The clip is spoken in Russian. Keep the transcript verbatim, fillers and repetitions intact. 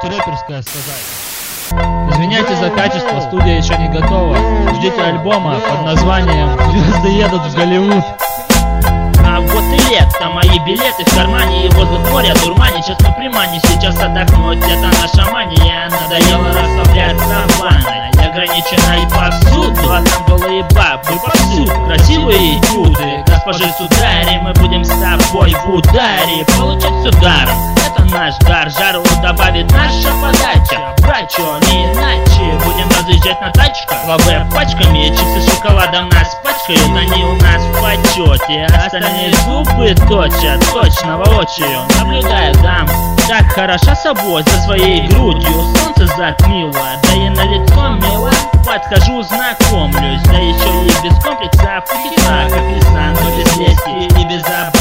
что-то рэперское сказать. Извиняйте за качество, студия еще не готова. Ждите альбома под названием «Звезды едут в Голливуд». А вот и лето, мои билеты в кармане, и воздух моря дурманит. Сейчас мы приманим, сейчас отдохнуть, это наша мания. Надоело расслабляться в ванной, ограниченной повсюду. А там голые бабы повсюду, красивые юды. Госпожи судари, мы будем с тобой в ударе, получать с ударом. Это наш дар, жару добавит наша подача. Брачо, не иначе, будем разъезжать на тачках. Лавэ пачками, чипсы с шоколадом нас пачкают, они у нас в почете. Остальные зубы точат, точно воочию наблюдаю дам. Так хороша собой, за своей грудью солнце затмило, да и на лицо мило. Подхожу, знакомлюсь, да еще и без комплексов. Хитра, как лиса, но без лести и без